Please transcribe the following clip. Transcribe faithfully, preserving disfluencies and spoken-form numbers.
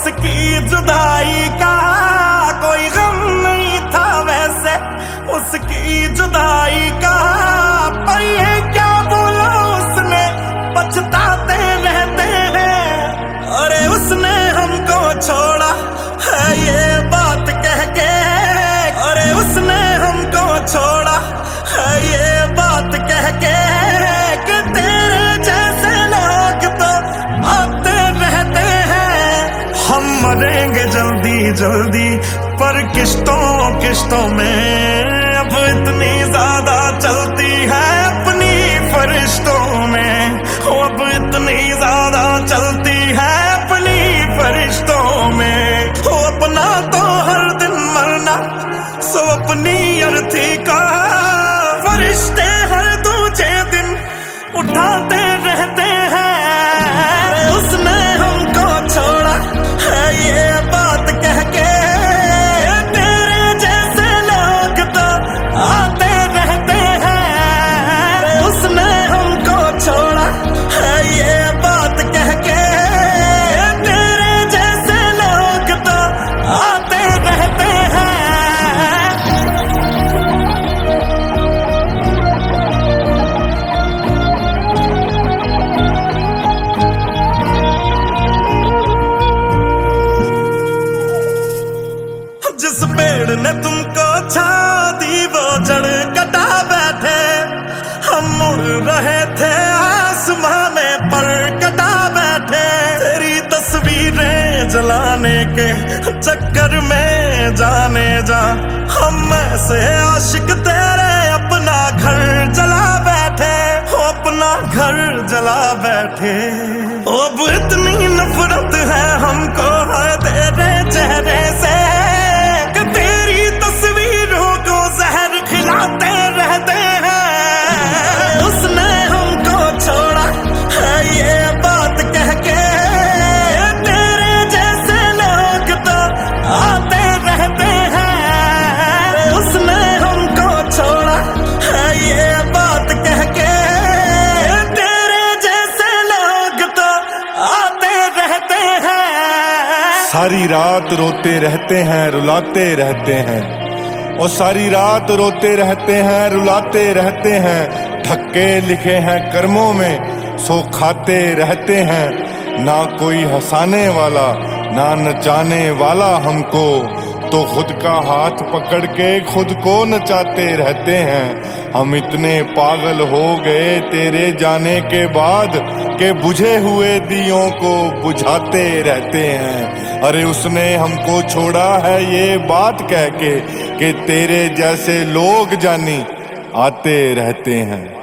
उसकी जुदाई का कोई गम नहीं था वैसे, उसकी जुदाई का। पर ये क्या बोला उसने, पछताते रहते हैं। अरे उसने हमको छोड़ा है ये बात कह के, अरे उसने हमको छोड़ा है ये बात कह के, कि तेरे जैसे लोग तो आते रहते हैं। हम मरेंगे जल्दी जल्दी पर किश्तों किश्तों में, अब इतनी ज्यादा चलती है अपनी फरिश्तों में, अब इतनी ज्यादा चलती है अपनी फरिश्तों में। हो अपना तो हर दिन मरना, सो अपनी अर्थी का फरिश्ते हर दूजे दिन उठाते रहते हैं। उसने हमको छोड़ा है ये बात कह के, तेरे जैसे लोग तो आते रहते हैं। उसने हमको छोड़ा है ये बात कह के, तेरे जैसे लोग तो आते रहते हैं। जिस पेड़ ने तुमको छा दी वो जड़ कटा बैठे, हम मुड़ रहे थे आसमां में पर कटा बैठे। तेरी तस्वीरें जलाने के चक्कर में जाने जा, हम ऐसे आशिक तेरे अपना घर जला बैठे, हो अपना घर जला बैठे। अब इतनी नफरत है हमको है तेरे चेहरे से, तेरी तस्वीरों को जहर खिलाते रहते हैं। उसने हमको छोड़ा है ये बात कह के, तेरे जैसे लोग तो आते रहते हैं। उसने हमको छोड़ा है ये बात कह के, तेरे जैसे लोग तो आते रहते हैं। सारी रात रोते रहते हैं रुलाते रहते हैं, और सारी रात रोते रहते हैं रुलाते रहते हैं। धक्के लिखे हैं कर्मों में सो खाते रहते हैं। ना कोई हंसाने वाला ना नचाने वाला हमको, तो खुद का हाथ पकड़ के खुद को नचाते रहते हैं। हम इतने पागल हो गए तेरे जाने के बाद के बुझे हुए दियों को बुझाते रहते हैं। अरे उसने हमको छोड़ा है ये बात कह के, कि तेरे जैसे लोग जानी आते रहते हैं।